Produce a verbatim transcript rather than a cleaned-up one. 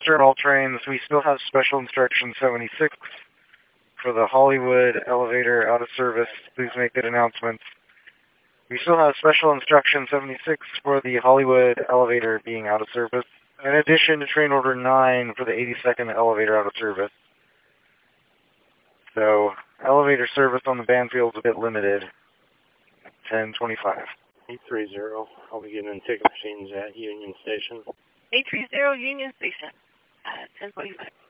Turn all trains, we still have special instruction seventy-six for the Hollywood elevator out of service. Please make good announcements. We still have special instruction seventy-six for the Hollywood elevator being out of service, in addition to train order nine for the eighty-second elevator out of service. So, elevator service on the Banfield is a bit limited. ten twenty-five. eight three zero, I'll be getting in ticket machines at Union Station. eight three zero Union Station, uh, ten twenty-five.